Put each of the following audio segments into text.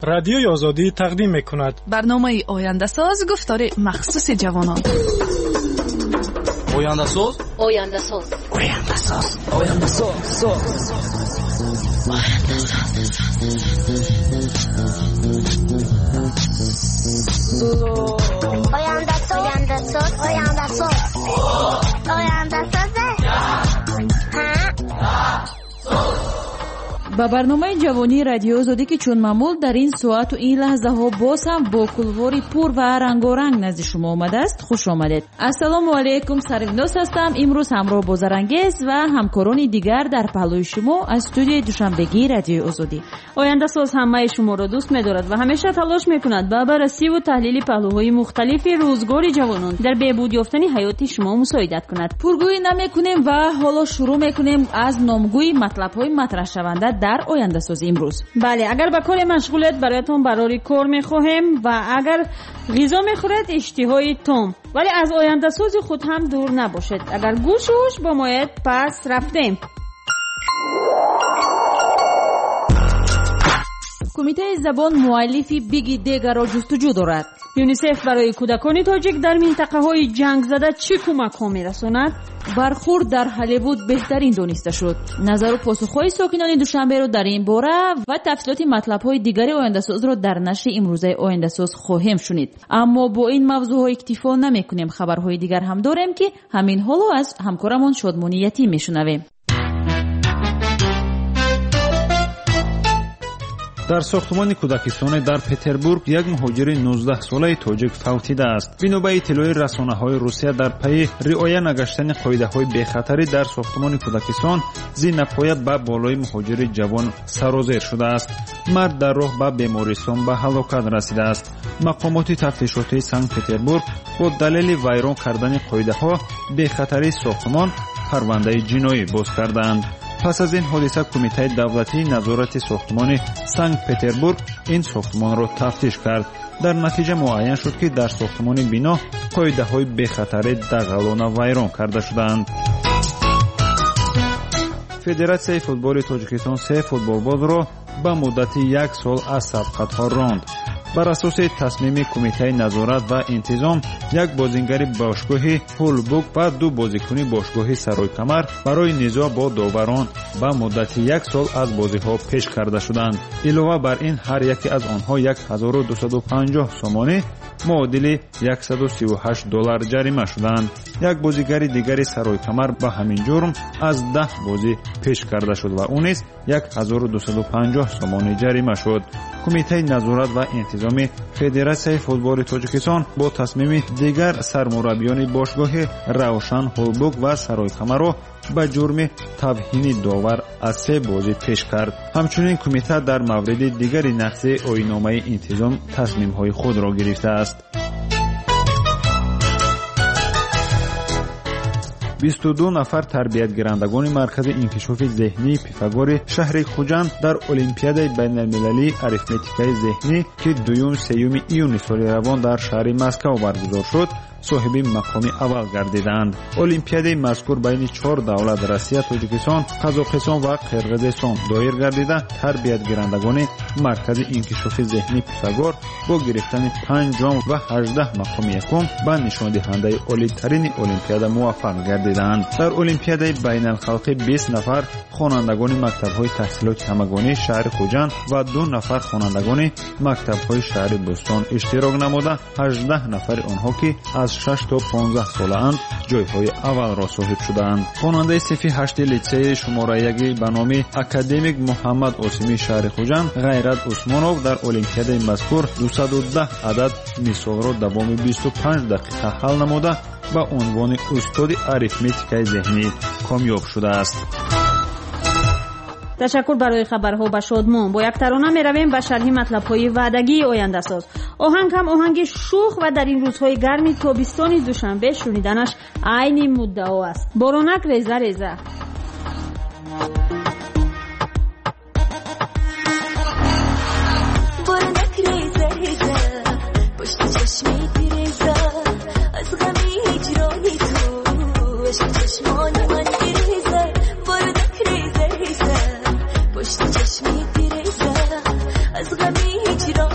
رادیوی آزادی تقدیم می‌کند. برنامه آینده ساز گفتار مخصوص جوانان. آینده ساز. آینده ساز. آینده ساز. آینده ساز. آینده ساز. آینده ساز. آینده ساز. آینده ساز. با برنامه جوانی رادیو آزادی که چون معمول در این ساعت و این لحظه ها باز هم با کلواری پور و رنگارنگ نزد شما آمده است. خوش آمدید. السلام علیکم. سرویناس هستم. امروز همراه با زرنگیز و همکاران دیگر در پهلوی شما از استودیوی دوشنبگی رادیو آزادی. آینده ساز همه شما را دوست می‌دارد و همیشه تلاش می‌کند با بررسی و تحلیل پهلوهای مختلف روزگار جوانان در بهبود یافتن حیات شما مساعدت کند. پرگویی نمی‌کنیم و حالا شروع می‌کنیم از نامگوی مطلب‌های مطرح شونده در آینده ساز امروز. بله، اگر با کار مشغولت برایتون برای کار می‌خواهیم و اگر غذا می‌خورید اشتهای تام، ولی از آینده ساز خود هم دور نباشید. اگر گوشش با مایت پس رفتیم. کمیته زبان مؤلفی بیگ دیگر را جستجو دارد. یونیسف برای کودکان تاجیک در منطقه‌های جنگ زده چه کمک‌ها می‌رساند؟ برخورد در هالیوود بهترین دانسته شد. نظر و پاسخ‌های ساکنان دوشنبه را در این باره و تفصیلات مطلب‌های دیگری آینده ساز را در نشر امروزه آینده ساز خواهیم شنید. اما با این موضوع‌ها اکتفا نمی‌کنیم. خبرهای دیگر هم داریم که همین حالا از همکارمون شادمانی یتیم می‌شنویم. در ساختمان کودکستان در پتربورگ یک مهاجر 19 ساله تاجیک فوتیده است. بنا به اطلاع رسانه‌های روسیه در پی رعایت نگشتن قاعده‌های بی‌خطری در ساختمان کودکستان، زی نپاید به بالای مهاجر جوان سرازیر شده است. مرد در راه به بیمارستان به هلاکت رسیده است. مقامات تفتیشاتی سنت پتربورگ با دلیل ویران کردن قاعده‌ها بی‌خطری ساختمان پرونده جنایی باز کردند. پس از این حادثه کمیته دولتی نظارت ساختمان سنت پتربورگ این ساختمان را تفتیش کرد. در نتیجه معین شد که در ساختمان بنا قاعده‌های بی‌خطری دغلانه ویران کرده شدند. فدراسیای فوتبال تاجیکستان 3 فوتبالباز را به مدت 1 سال از سبقت‌ها راند. بر اساس تصمیم کمیته نظارت و انتظام، یک بازیگر باشگاه هولبوک و 2 بازیکن باشگاه سرای کمر برای نزاع با داوران به مدت 1 سال از بازی‌ها پیش کرده شدند. علاوه بر این هر یکی از آنها 1250 سومانی معادل $138 جریمه شدند. یک بازیگر دیگر سرای کمر به همین جرم از 10 بازی پیش کرده شد و اون نیز 1250 سومانی جریمه شد. کمیته نظارت و انتظامی فدراسیای فوتبال تاجیکستان با تصمیم دیگر سرمربیان باشگاه روشن هولبوک و سرای کمر را به جرم توهین داور از 3 بازی پیش کرد. همچنین کمیته در مورد دیگر نقض آیین‌نامه انتظام تصمیم‌های خود را گرفته است. 22 نفر تربیتگیرندگان مرکز انکشاف ذهنی پیفاگور شهر خوجند در المپیادای بین‌المللی اریتمتیکای ذهنی که 2-3 ایون سال روان در شهر مسکو برگزار شد صاحب مقام اول گردیدند. المپیادای مذکور بین 4 دولت روسیه، تاجیکستان، قزاقستان و قرقیزستان دایر گردیده تربیتگیرندگان مرکز انکشاف ذهنی پیفاگور با گرفتن 5 جام و 18 مقام یکم به نشان دهنده عالی‌ترین المپیاد موفق گردیدند. در المپیادای بین‌الخلقی 20 نفر خوانندگان مکتب‌های تحصیلات همگانی شهر خوجند و 2 نفر خوانندگان مکتب‌های شهر بستان اشتراک نموده 18 نفر آنها که از 6 تا 15 ساله‌اند جای‌های اول را صاحب شدند. خواننده صف 8 لیسه شماره 1 به نام اکادمیک محمد عاصمی شهر خوجند غیرت عثمانов در المپیادای مذکور 210 عدد مثال را دوام 25 دقیقه حل نموده با عنوان استاد اریتمتیکای ذهنی کامیاب شده است. تشکر برای خبرها با شادمان. با یک ترانه می رویم به شرح مطلب‌های وعدگی آینده ساز. آهنگ هم آهنگ شوخ و در این روزهای گرمی تابستانی دوشنبه شنیدنش عین مدعا است. بارونک ریزه ریزه. بارونک ریزه ریزه پشت چشمی پیریزه از غمی هجرانی تو عشق چشمانی من پیریزه. بارونک ریزه ریزه پشت چشمی پیریزه از غمی هجرانی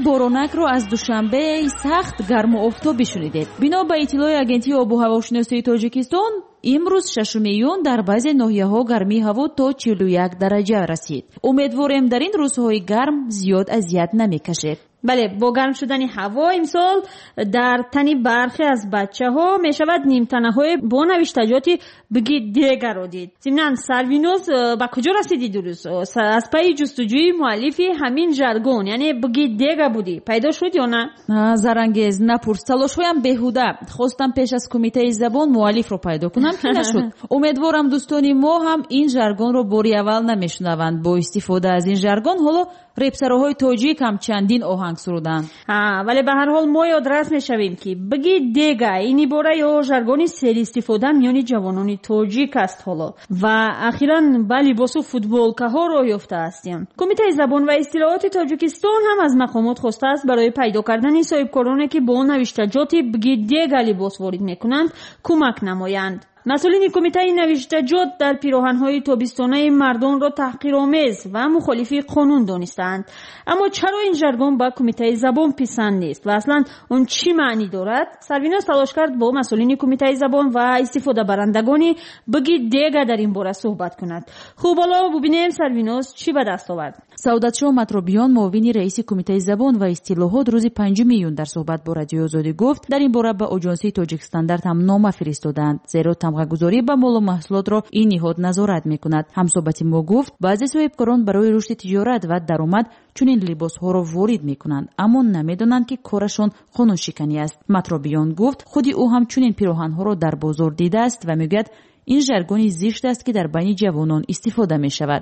боронакро аз душанбе сахт гарму офтобӣ шунидед. бино ба иттилои агентии обу ҳавошиносии тоҷикистон имрӯз 6 июн дар баъзе ноҳияҳо гармии ҳаво то 41 дараҷа расид. умедворем дар ин рӯзҳои гарм зиёд азият намекашед. бале, бо гарм шудани ҳаво имсол дар тани бархе аз бачаҳо мешавад нимтанаҳое бо навиштаҷоти биги дегаро дид. зимнан Сарвиноз ба куҷо расиди дурӯз? аз пайи ҷустуҷӯи муаллифи ҳамин жаргон, яъне биги дега будӣ, пайдо шуд ё на? зарангез напурс, талошҳоям беҳуда. хостам пеш аз кумитаи забон муаллифро пайдо кунам ки нашуд. умедворам дӯстони мо ҳам ин жаргонро бори аввал намешунаванд. бо истифода аз ин жаргон ҳоло репсароҳои тоҷик ҳам чандин оҳанг суруданд. вале ба ҳар ҳол мо ёдрас мешавем ки биги дега ин ибора ё жаргони серистифода миёни ҷавонони тоҷик аст ҳоло ва ахиран ба либосу футболкаҳо роҳ ёфтааст. кумитаи забон ва истилоҳоти тоҷикистон ҳам аз мақомот хостааст барои пайдо кардани соҳибкороне ки бо навиштаҷоти биги дега либос ворид мекунанд кӯмак намоянд. масъулини кумитаи навиштаҷот дар пироҳанҳои тобистонаи мардонро таҳқиромез ва мухолифи қонун донистаанд. аммо чаро ин жаргон ба кумитаи забон писанд нест ва аслан он чӣ маънӣ дорад? Сарвиноз талош кард бо масъулини кумитаи забон ва истифодабарандагони биги дега дар ин бора суҳбат кунад. хуб, ҳоло бубинем Сарвиноз чӣ ба даст овард. саодатшоҳ Матробиён, муовини раиси кумитаи забон ва истилоҳот, рӯзи 5 июн дар суҳбат бо Радиои Озодӣ гуфт, дар ин бора ба Оҷонсии Тоҷик Стандарт ҳам нома фиристоданд, зеро тамғагузорӣ ба молу маҳсулотро ин ниҳод назорат мекунад. ҳамсоҳбати мо гуфт, баъзе соҳибкорон барои рушди тиҷорат ва даромад чунин либосҳоро ворид мекунанд, аммо намедонанд ки корашон қонуншиканӣ аст. Матробиён гуфт, худи ӯ ҳам чунин пироҳанҳоро дар бозор дидааст ва мегӯяд, ин жаргони зишт аст ки дар байни ҷавонон истифода мешавад.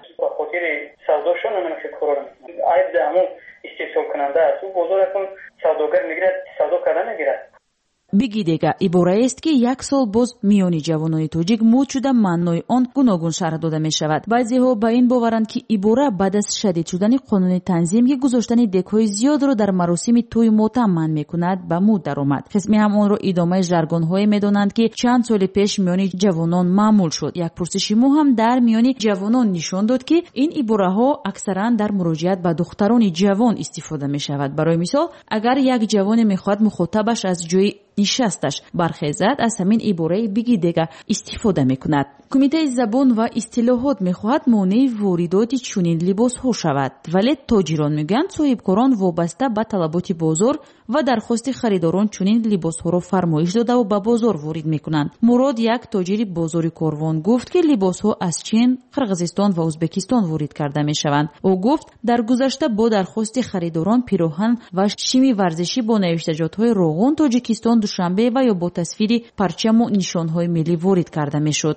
биги дега ибораест ки як сол боз миёни ҷавонони тоҷик мӯд шуда маънои он гуногун шарҳ дода мешавад. баъзеҳо ба ин боваранд ки ибора баъд аз шадид шудани қонуни танзим ки гузоштани декҳои зиёдро дар маросими тӯи мотам манъ мекунад ба мӯд даромад. қисми ҳам онро идомаи жаргонҳое медонанд ки чанд соли пеш миёни ҷавонон маъмул шуд. як пурсиши мо ҳам дар миёни ҷавонон нишон дод ки ин ибораҳо аксаран дар муроҷиат ба духтарони ҷавон истифода мешавад. барои мисол, агар як ҷавоне мехоҳад мухотабаш аз ҷои нишасташ бархезад, аз ҳамин ибораи биги дега истифода мекунад. кумитаи забон ва истилоҳот мехоҳад монеи воридоти чунин либосҳо шавад, вале тоҷирон мегӯянд соҳибкорон вобаста ба талаботи бозор ва дархости харидорон чунин либосҳоро фармоиш додаву ба бозор ворид мекунанд. мурод, як тоҷири бозори корвон, гуфт ки либосҳо аз Чин, Қирғизистон ва Ӯзбекистон ворид карда мешаванд. ӯ гуфт, дар гузашта бо дархости харидорон пироҳан ва шими варзишӣ бо навиштаҷотҳои роғун Тоҷикистон, Душанбе ва ё бо тасвири парчаму нишонҳои миллӣ ворид карда мешуд.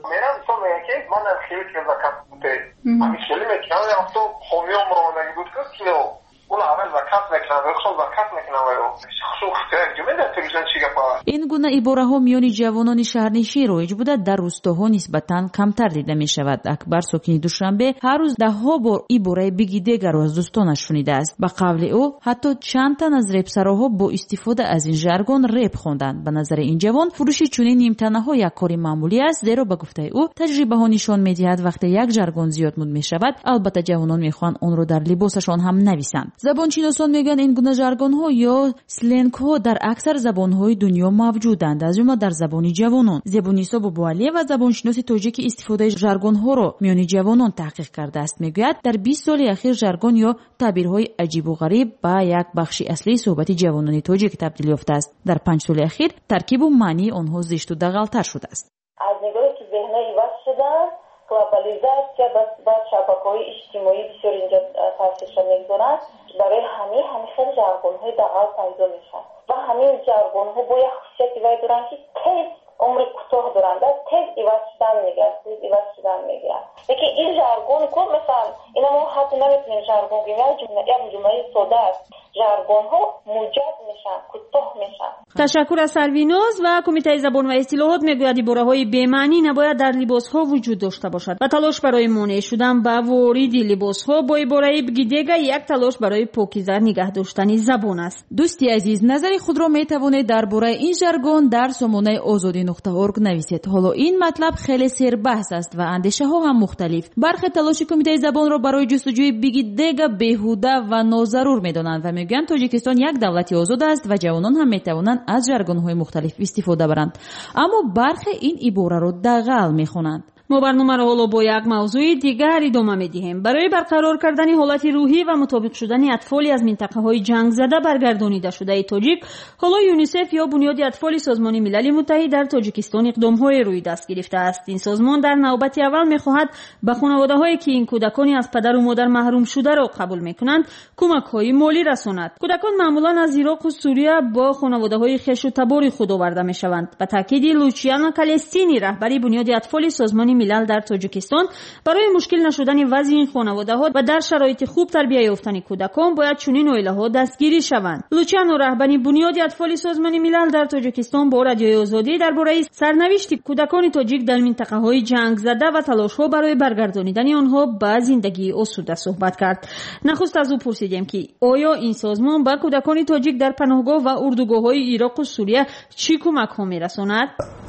ин гуна ибораҳо миёни ҷавонони шаҳрнишин роиҷ буда, дар рӯстоҳо нисбатан камтар дида мешавад. Акбар, сокини Душанбе, ҳар рӯз даҳҳо бор ибораи биги дегаро аз дӯстонаш шунидааст. ба қавли ӯ, ҳатто чанд тан аз репсароҳо бо истифода аз ин жаргон реп хонданд. ба назари ин ҷавон, фурӯши чунин нимтанаҳо як кори маъмулӣ аст, зеро ба гуфтаи ӯ, таҷрибаҳо нишон медиҳад, вақте як жаргон зиёд муд мешавад, албатта ҷавонон мехоҳанд онро дар либосашон ҳам нависанд. забоншиносон мегӯянд, ин гуна жаргонҳо ё сленгҳо дар аксар забонҳои дунё мавҷуданд, аз ҷумла дар забони ҷавонон. Зебунисо Бобуалиева, забоншиноси тоҷики, истифодаи жаргонҳоро миёни ҷавонон таҳқиқ кардааст. мегӯяд, дар 20 соли ахир жаргон ё таъбирҳои аҷибу ғариб ба як бахши аслии суҳбати ҷавонони тоҷик табдил ёфтааст. дар 5 соли ахир таркибу маънии онҳо зишту дағалтар шудааст. аз нигоҳи ки зеҳна иваз шуданд, глобализация ба шабакаҳои иҷтимоӣ бисёр инҷо таъсирша мегузоранд. барои ҳамин хел жаргонҳои дағал пайдо мешаванд ва ҳамин жаргонҳо бо як хусусияти вай доранд ки тез умри кӯтоҳ доранд, тез иваз шудан мегиранд. лекин ин жаргон ко масалан ина мо ҳатто наметонем жаргон гӯем, як ҷумлаи сода аст. жаргонҳо муҷад мешаванд, кӯтоҳ мешаванд. ташаккур аз Сарвиноз ва кумитаи забон ва истилоҳот мегӯяд ибораҳои бемаънӣ набояд дар либосҳо вуҷуд дошта бошад ва талош барои монеъ шудан ба вориди либосҳо бо ибораи биги дега як талош барои покиза нигаҳ доштани забон аст. дӯсти азиз, назари худро метавонед дар бораи ин жаргон дар сомонаи озодӣ.орг нависед. ҳоло ин матлаб хеле сербаҳс аст ва андешаҳо ҳам мухталиф. бархе талоши кумитаи забонро барои ҷустуҷӯи биги дега беҳуда ва нозарур медонанд ва میگویند تاجیکستان یک دولت آزاد است و جوانان هم میتوانند از ژارگون‌های مختلف استفاده برند، اما برخی این عباره را دغل میخوانند. ما برنامه را حالا با یک موضوع دیگر ادامه می‌دهیم. برای برقرار کردن حالت روحی و مطابق شدن اطفال از منطقه‌های جنگ زده برگردانیده شده تاجیک، حالا یونیسف یا بنیاد اطفال سازمان ملل متحد در تاجیکستان اقدام‌های روی دست گرفته است. این سازمان در نوبت اول می‌خواهد به خانواده‌هایی که این کودکانی از پدر و مادر محروم شده را قبول می‌کنند، کمک‌های مالی رساند. کودکان معمولاً از عراق و سوریه با خانواده‌های خویش و تبار خود آورده می‌شوند. به تاکید لوچیانا کالستینی رهبری بنیاد اطفال سازمان ملل در تاجیکستان، برای مشکل نشدن وضع این خانواده‌ها و در شرایط خوب تربیت یافتن کودکان باید چنین عائله‌ها دستگیری شوند. لوچیانو رهبری بنیاد اطفال سازمان ملل در تاجیکستان با رادیوی آزادی درباره سرنوشت کودکان تاجیک در منطقه‌های جنگ زده و تلاش‌ها برای برگردانیدن آنها به زندگی آسوده صحبت کرد. نخست از او پرسیدیم که آیا این سازمان به کودکان تاجیک در پناهگاه و اردوگاه‌های عراق و سوریه چی کمک‌ها می‌رساند؟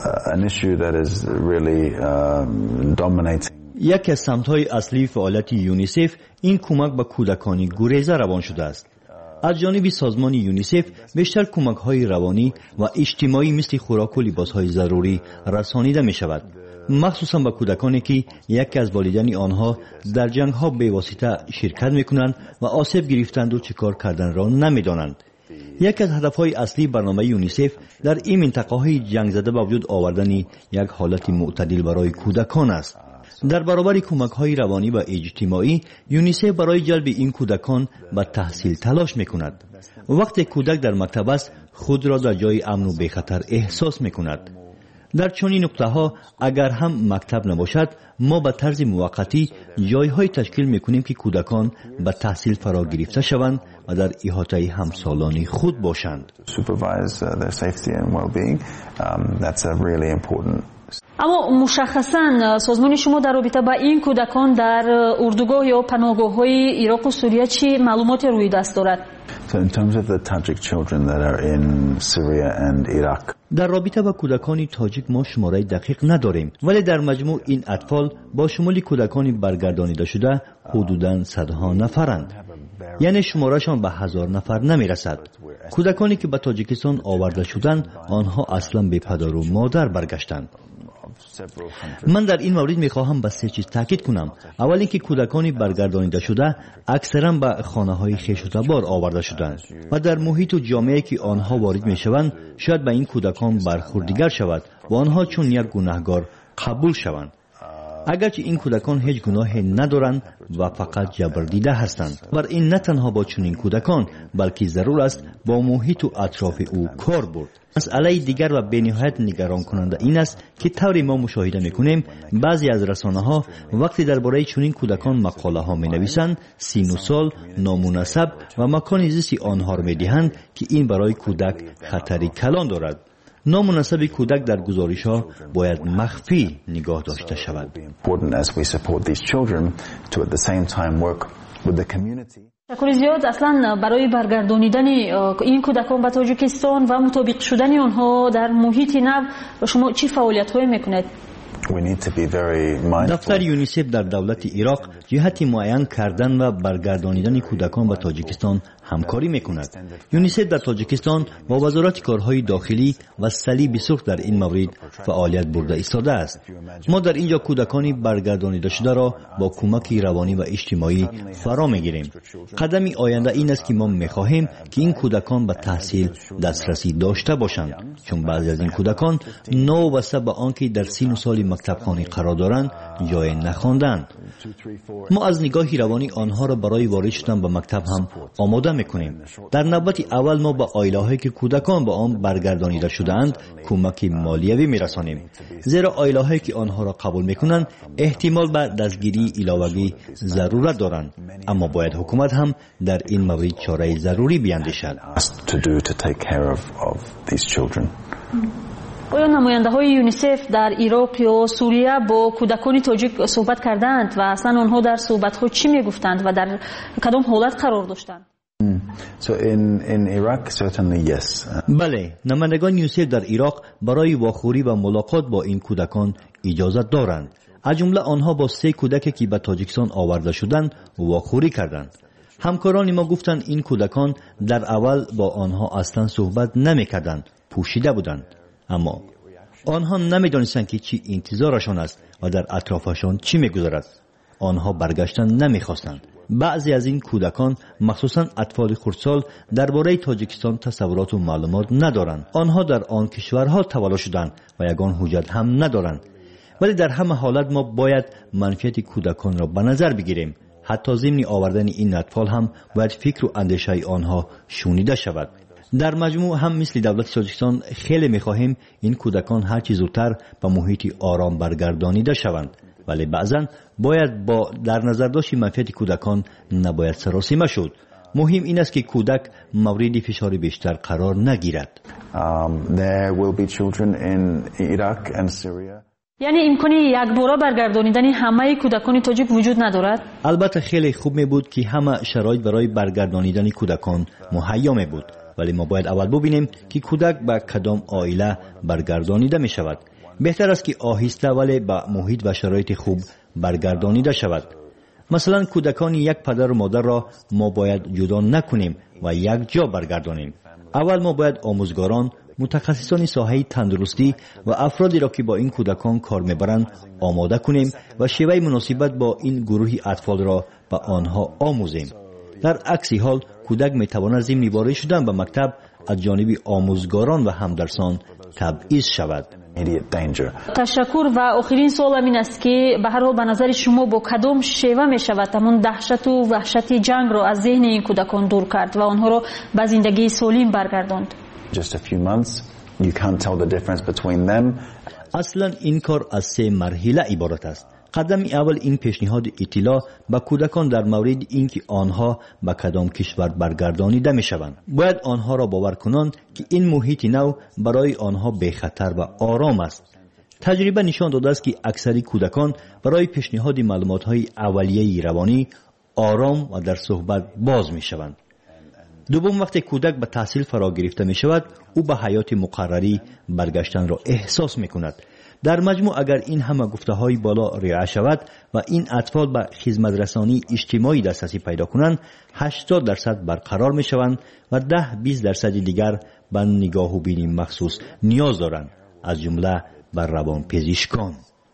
یکی از سمت‌های اصلی فعالیت یونیسف این کمک به کودکان گریزه روان شده است. از جانب سازمان یونیسف بیشتر کمک‌های روانی و اجتماعی مثل خوراک و لباس‌های ضروری رسانیده می‌شود، مخصوصا به کودکانی که یکی از والدین آنها در جنگ‌ها بی‌واسطه شرکت می‌کنند و آسیب گرفتند و چیکار کردن را نمی‌دانند. یکی از هدفهای اصلی برنامه یونیسف در این منطقه‌های جنگ زده به وجود آوردن یک حالت معتدل برای کودکان است. در برابر کمک‌های روانی و اجتماعی، یونیسف برای جلب این کودکان به تحصیل تلاش می‌کند. وقتی کودک در مکتب است، خود را در جای امن و بی‌خطر احساس می‌کند. در چنین نقطه‌ها اگر هم مکتب نباشد، ما به طرز موقتی جای‌های تشکیل می‌کنیم که کودکان به تحصیل فرا گرفته شوند و در احاطه همسالان خود باشند. اما مشخصاً سازمان شما در رابطه با این کودکان در اردوگاه یا پناهگاه‌های عراق و سوریه چی معلومات روی دست دارد؟ در رابطه با کودکان تاجیک ما شماره دقیق نداریم، ولی در مجموع این اطفال با شمول کودکان برگردانیده شده حدوداً 100 نفرند، یعنی شمارهشان به 1000 نفر نمی رسد. کودکانی که به تاجیکستان آورده شدند آنها اصلا به پدر و مادر برگشتند. من در این مورد میخواهم به 3 چیز تاکید کنم. اول اینکه کودکانی برگردانیده شده اکثرا به خانه‌های خویش و تبار آورده شدند و در محیط و جامعه‌ای که آنها وارد میشوند شاید به این کودکان برخورد دیگر شود و آنها چون یک گناهکار قبول شوند، اگرچه این کودکان هیچ گناهی ندارند و فقط جبر دیده هستند. بر این نه تنها با چنین کودکان بلکه ضرور است با محیط و اطراف او کار برد. مسئله دیگر و بینهایت نگران کننده این است که طوری ما مشاهده میکنیم بعضی از رسانه‌ها وقتی درباره چنین کودکان مقاله ها می نویسند، سن و سال، نامناسب و مکان زیستی آنها را می دهند که این برای کودک خطری کلان دارد. نامناسب کودک در گزارش ها باید مخفی نگاه داشته شود. شکر زیاد. اصلا برای برگردانیدن این کودکان به تاجیکستان و مطابق شدن آنها در محیط نو شما چی فعالیت هایی میکنید؟ دفتر یونیسف در دولت عراق جهت معین کردن و برگردانیدن کودکان به تاجیکستان همکاری میکند. یونیسف در تاجیکستان با وزارت کارهای داخلی و صلیب سرخ در این مورد فعالیت برده ایستاده است. ما در اینجا کودکانی برگردانیده شده را با کمک روانی و اجتماعی فرا میگیریم. قدم آینده این است که ما میخواهیم که این کودکان به تحصیل دسترسی داشته باشند، چون بعضی از این کودکان نوابسته به آنکه در سن و سال مکتبخانه قرار دارند جای نخواندند. ما از نگاه روانی آنها را برای وارد شدن به مکتب هم آماده میکنیم. در نوبت اول ما به عائله‌هایی که کودکان به آن برگردانیده شده‌اند کمک مالیوی میرسانیم، زیرا عائله‌هایی که آنها را قبول میکنند احتمال به دستگیری علاوه‌ای ضرورت دارند، اما باید حکومت هم در این مورد چاره ضروری بیاندیشد. آیا نماینده های یونیسف در عراق یا سوریه با کودکان تاجیک صحبت کردند و اصلا آنها در صحبت ها چی میگفتند و در کدام حالت قرار داشتند؟ بله، نمایندگان یونیسف در عراق برای واخوری و ملاقات با این کودکان اجازت دارند. از جمله آنها با 3 کودکی که به تاجیکستان آورده شدند واخوری کردند. همکاران ما گفتند این کودکان در اول با آنها اصلا صحبت نمی‌کردند، پوشیده بودند، اما آنها نمی‌دانستند که چی انتظارشان است و در اطرافشان چی می‌گذرد. آنها برگشتن نمی‌خواستند. بعضی از این کودکان، مخصوصاً اطفال خردسال، درباره تاجیکستان تصورات و معلومات ندارند. آنها در آن کشورها تولد شدند و یگان حجت هم ندارند. ولی در همه حالت ما باید منفعت کودکان را به نظر بگیریم. حتی ضمن آوردن این اطفال هم باید فکر و اندیشه آنها شنیده شود. در مجموع هم مثل دولت تاجیکستان خیلی می‌خواهیم این کودکان هر چه زودتر به محیط آرام برگردانیده شوند، ولی بعضا باید با در نظر داشت منفعت کودکان نباید سراسیمه شد. مهم این است که کودک مورد فشار بیشتر قرار نگیرد. There will be children in Iraq and Syria. یعنی امکانی یک باره برگردانیدن همه کودکان تاجیک وجود ندارد؟ البته خیلی خوب می بود که همه شرایط برای برگردانیدن کودکان مهیا می بود، ولی ما باید اول ببینیم که کودک به کدام عائله برگردانیده می شود. بهتر است که آهسته ولی به محیط و شرایط خوب برگردانیده شود. مثلا کودکان یک پدر و مادر را ما باید جدا نکنیم و یک جا برگردانیم. اول ما باید آموزگاران، متخصصان ساحه تندرستی و افرادی را که با این کودکان کار میبرند آماده کنیم و شیوه مناسبت با این گروه اطفال را به آنها آموزیم. در عکس حال کودک میتواند ضمن وارد شدن به مکتب از جانب آموزگاران و همدرسان تبعیض شود. تشکر. و آخرین سوال این است که به هر حال به نظر شما با کدام شیوه می شود همون دهشت و وحشت جنگ را از ذهن این کودکان دور کرد و آنها را به زندگی سالم برگرداند؟ Just a few months, you can't tell the difference between them. اصلا این کار از 3 مرحله عبارت است. قدم اول این پیشنهاد اطلاع به کودکان در مورد اینکه آنها به کدام کشور برگردانیده می شوند. باید آنها را باور کنند که این محیط نو برای آنها بی خطر و آرام است. تجربه نشان داده است که اکثری کودکان برای پیشنهاد معلومات های اولیه روانی آرام و در صحبت باز می شوند. دوم، وقتی کودک به تحصیل فرا گرفته می شود، او به حیات مقرری برگشتن را احساس می کند. در مجموع اگر این همه گفته های بالا رعایت شود و این اطفال به خدمت رسانی اجتماعی دسترسی پیدا کنند، 80% برقرار می شوند و 10-20% دیگر به نگاه و بینی مخصوص نیاز دارند، از جمله بر روانپزشکان.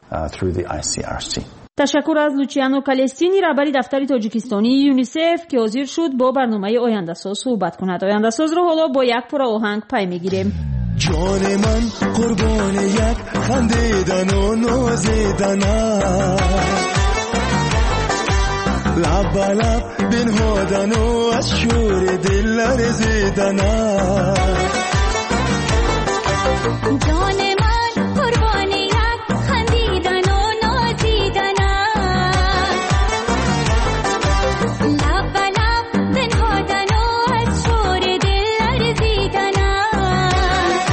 تشکر از لوچیانو کالستینی، رهبر دفتر تاجیکستانی یونیسف که حاضر شد با برنامه آینده ساز صحبت کند. آینده ساز را حالا با یک پر آهنگ پی میگیریم. جان من قربان یک خندیدن و نازیدن است، لب به لب بنهادن و از شور دل لرزیدن است. جان من قربان یک خندیدن و نازیدن است، لب به لب بنهادن و از شور دل لرزیدن است.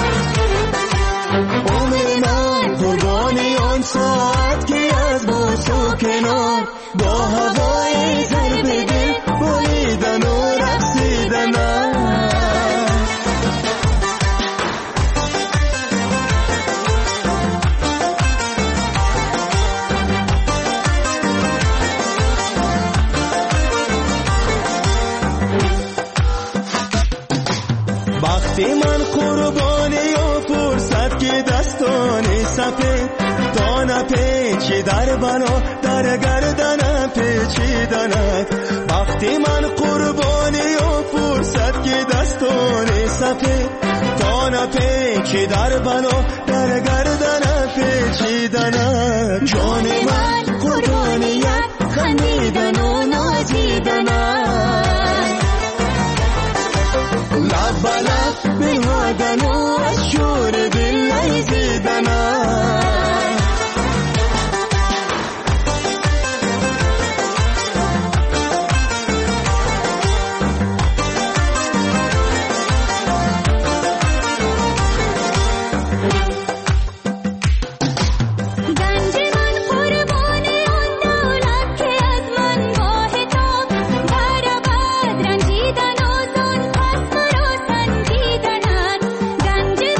عمر من قربان آن ساعت که از بوس و کنار با هوای ضرب دل بریدن و رقصیدن است. وقتی من قربانی و فرصت که دستان سفید دانه پیچی در بنا در گردنم پیچیدند. وقتی من قربانی و فرصت که دستان سفید دانه پیچی در بنا در گردنم پیچیدند. جان من قربانی یک خندیدن و نازیدن است، لب به لب بنهادن و از شور دل لرزیدن است. گنج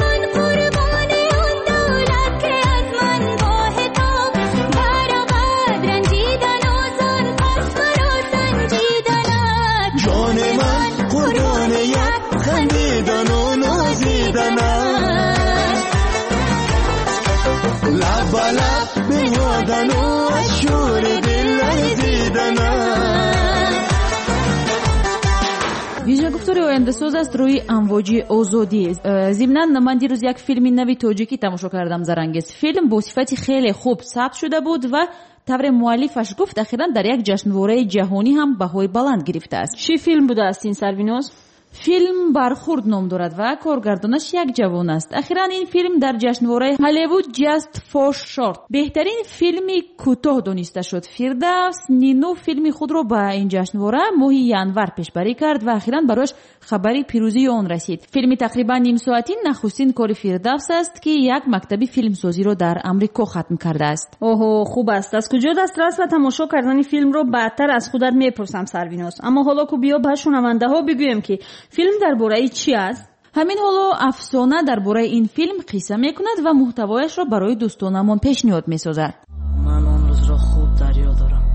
ояндасоз аст рӯи амвоҷи озодӣ. зимнан ман дирӯз як филми нави тоҷикӣ тамошо кардам. Зарангез филм бо сифати хеле хуб сабт шуда буд ва тавре муаллифаш гуфт ахиран дар як ҷашнвораи ҷаҳонӣ ҳам баҳои баланд гирифтааст. чӣ филм будааст ин Сарвиноз? филм бархурд ном дорад ва коргардонаш як ҷавон аст. ахиран ин филм дар ҷашнвораи Hollywood Just for Short беҳтарин филми кӯтоҳ дониста шуд. Фирдавс Нину филми худро ба ин ҷашнвора моҳи январ пешбарӣ кард ва ахиран барояш хабари пирӯзии он расид. филми тақрибан нимсоатӣ нахустин кори Фирдавс аст ки як мактаби филмсозиро дар Амрико хатм кардааст. оҳо хуб аст. аз куҷо дастрас ва тамошо кардани филмро баъдтар аз худат мепурсам Сарвиноз. аммо ҳоло ку биё ба шунавандаҳо бигӯем ки филм дар бораи чӣ аст? ҳамин ҳоло афсона дар бораи ин филм қисса мекунад ва муҳтавояшро барои дӯстонамон пешниҳод месозад. ман он рӯзро хуб дар ёд дорам.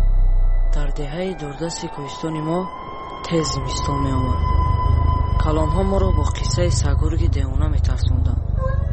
дар деҳаи дурдасти кӯҳистони мо тез зимистон меомад. калонҳо моро бо қиссаи сагурги девона метарсонданд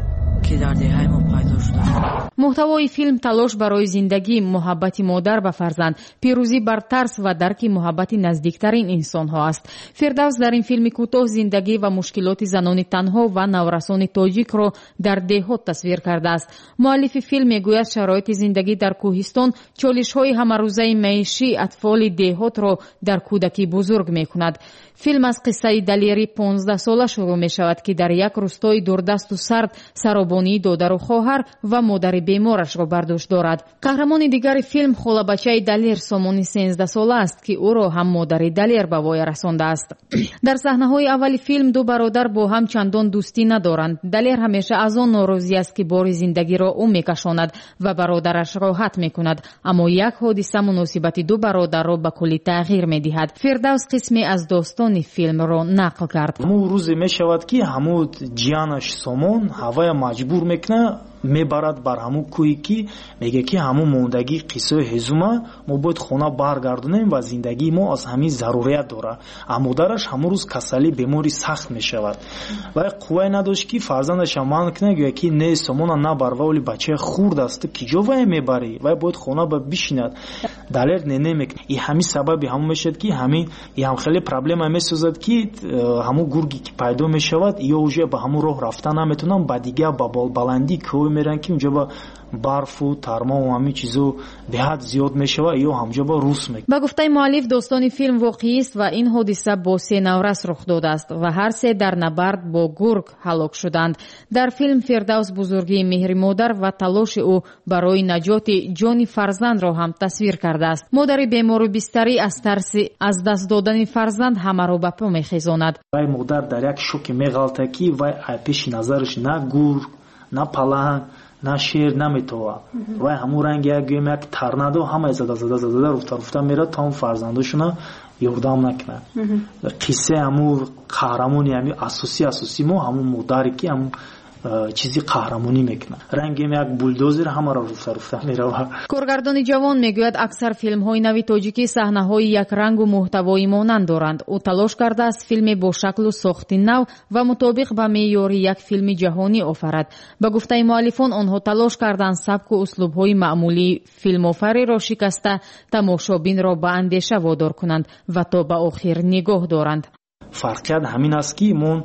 ки дар деҳаи мо пайдо шуданд. муҳтавои филм талош барои зиндагӣ, муҳаббати модар ба фарзанд, пирӯзӣ бар тарс ва дарки муҳаббати наздиктарин инсонҳо аст. Фирдавс дар ин филми кӯтоҳ зиндагӣ ва мушкилоти занони танҳо ва наврасони тоҷикро дар деҳот тасвир кардааст. муаллифи филм мегӯяд шароити зиндагӣ дар кӯҳистон чолишҳои ҳамарӯзаи маишии атфоли деҳотро дар кӯдакӣ бузург мекунад. филм аз қиссаи Далери 15 сола шурӯъ мешавад ки дар як рӯстои дурдасту сард саробонии додару хоҳар ва модари беморашро бар дӯш дорад. қаҳрамони дигари филм холабачаи Далер Сомони 13 сола аст ки ӯро ҳам модари Далер ба воя расондааст. дар саҳнаҳои аввали филм ду бародар бо ҳам чандон дӯстӣ надоранд. Далер ҳамеша аз он норозӣ аст ки бори зиндагиро ӯ мекашонад ва бародараш роҳат мекунад, аммо як ҳодиса муносибати ду бародарро ба куллӣ тағйир медиҳад. Фирдавс қисме аз достони филмро нақл кард. ҳамун рӯзе мешавад ки ҳамун ҷиянаш Сомон ҳавая маҷбур мекуна мебарад бар ҳамун кӯҳи ки мега ки ҳамун мондагии қиссаи ҳезума мо бояд хона баргардонем ва зиндагии мо аз ҳамин зарурият дорад. амодараш ҳамун рӯз касалӣ бемори сахт мешавад. вай қуввае надошт ки фарзандаша манъ кунад гӯя ки не Сомона набар ва оли бачаи хурд аст киҷо вай мебарӣ вай бояд хона ба бишинад. Далер не мекунад. и ҳамин сабаби ҳамун мешавад ки ҳамин ям хеле проблема месозад ки ҳамун гурги ки пайдо мешавад ё уже ба ҳамун роҳ рафта наметонам ба дигар ба баландӣ кӯҳ меран ки унҷо ба барфу тармо ва ҳамин чизо беҳад зиёд мешавад ё ҳамҷо ба рус мекунад. ба гуфтаи муаллиф достони филм воқеист ва ин ҳодиса бо се наврас рух додааст ва ҳар се дар набард бо гург ҳалок шуданд. дар филм Фирдавс бузургии меҳри модар ва талоши ӯ барои наҷоти ҷони фарзандро ҳам тасвир кардааст. модари бемору бистарӣ аз тарси аз даст додани фарзанд ҳамаро ба по мехезонад. вай модар дар як шоке меғалта ки вай пеши назараш на гург на паланг на шер наметова. вай ҳамун ранги як гӯем як тарнадо ҳамаи зада руфта мерад то ҳамун фарзандошона ёрдам накунад. қиссаи ҳамун қаҳрамони ҳамин асосӣ мо ҳамун модаре ки ҳамун чизи қаҳрамонӣ мекунад. рангем як бульдозер ҳамаро руфта меравад. коргардони ҷавон мегӯяд аксар филмҳои нави тоҷикӣ саҳнаҳои якрангу муҳтавои монанд доранд. ӯ талош кардааст филме бо шаклу сохти нав ва мутобиқ ба меъёри як филми ҷаҳонӣ офарад. ба гуфтаи муаллифон онҳо талош карданд сабку услубҳои маъмулии филмофариро шикаста тамошобинро ба андеша водор кунанд ва то ба охир нигоҳ доранд. фарқият ҳамин аст ки мон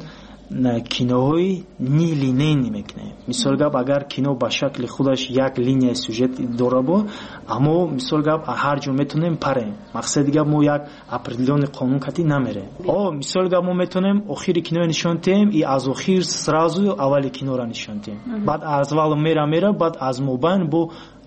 киноҳои нилинейни мекунем. мисол гап агар кино ба шакли худаш як линияи сюжет дора бо аммо мисол гап ҳар ҷо метонем парем. мақсади гап мо як определённый қонун кати намерем. мисол гап мо метонем охири киноро нишон диҳем и аз охир сразу аввали киноро нишон диҳем. баъд аз вал мера баъд аз мобайн бо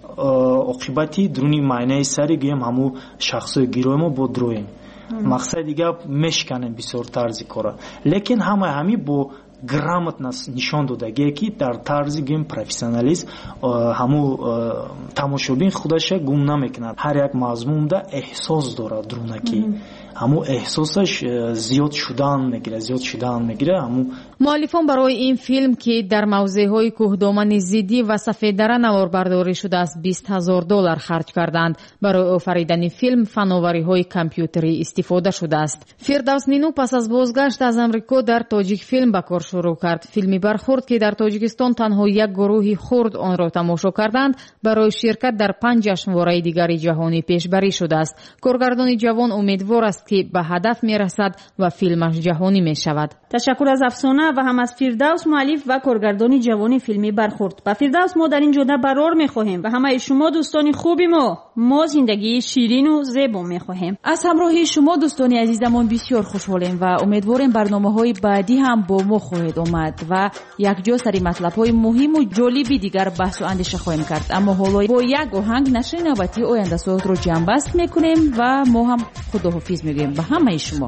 оқибати дуруни майнаи сари гӯем ҳамун шахсои гирои мо бо дроем. мақсади гап мешканем бисёр тарзи кора. лекин ҳамин бо грамотност нишон додагие ки дар тарзи гӯем профессионализм ҳамун тамошобин худаша гум намекунад. ҳар як мазмунда эҳсос дорад дурунакӣ. ҳамун эҳсосаш зиёд шудан мегирад. муаллифон барои ин филм ки дар мавзеъҳои кӯҳдомани зиддӣ ва сафеddара наворбардорӣ шудааст $20,000 харҷ карданд. барои офаридани филм фановариҳои компютерӣ истифода шудааст. Фирдавс Нину пас аз бозгашт аз Амрико дар Тоҷикфилм ба кор шурӯъ кард. филми бархурд ки дар Тоҷикистон танҳо як гурӯҳи хурд онро тамошо карданд барои ширкат дар 5 ҷашнвораи дигари ҷаҳонӣ пешбарӣ шудааст. коргардони ҷавон умедвор аст است که به هدف میرسد و فیلمش جهانی میشود. تشکر از افسانه و هم از فردوس مؤلف و کارگردان جوان فیلمی برخورد. با فردوس ما در این جلسه برار میخواهیم و همه شما دوستان خوبی ما زندگی شیرین و زیبا میخواهیم. از همراهی شما دوستان عزیزمون بسیار خوشحالیم و امیدواریم برنامه‌های بعدی هم با ما خواهید آمد و یک جا سری مطلب‌های مهم و جالبی دیگر بحث و اندیشه خواهیم کرد. اما حالا با یک آهنگ نشر نوبتی آینده ساز رو جنبست میکنیم و ما هم خداحافظ میگیم به همه شما.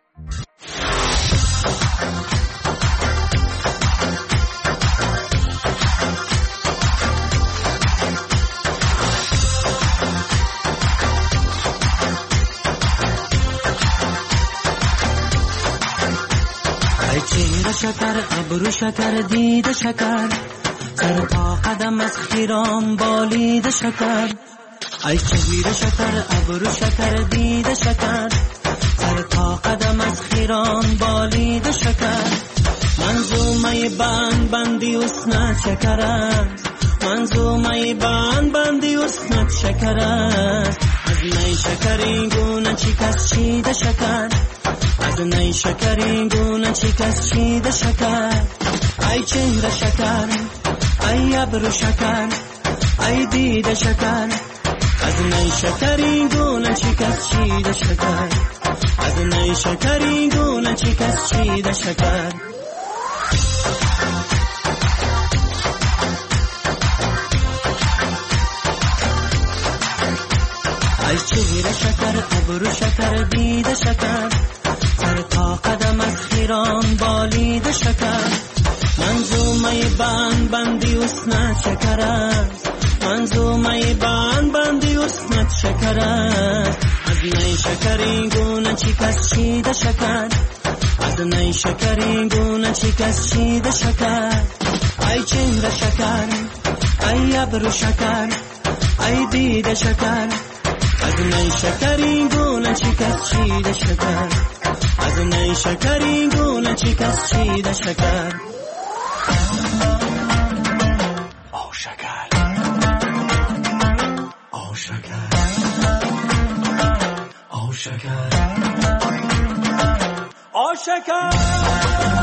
چهره شکر ابرو شکر دیده شکر سر تا قدم از خیران بالید شکر ای چهره شکر ابرو شکر دیده شکر سر تا قدم از خیران بالید شکر منظومه بند بندی اسنت شکر است منظومه بند بندی اسنت شکر است از نی شکری گونه چی کس چیده شکر از نی شکری گونه چی کس چیده شکر ای چهره شکر ای ابرو شکر ای دیده شکر از نی شکری گونه چی کس چیده شکر از نی شکری گونه چی کس چیده شکر ای چهره شکر ابرو شکر دیده شکر سر تا قدم از خیران بالید شکر منظومه بند بندی اسنت شکر است منظومه بند بندی اسنت شکر است از نی شکری گونه چی کس چیده شکر از نی شکری گونه چی کس چیده شکر ای چهره شکر ای ابرو شکر ای دیده شکر از نی شکری گونه چی کس چیده شکر از نی شکری گونه چی کس چیده شکر او شکر او شکر او شکر او شکر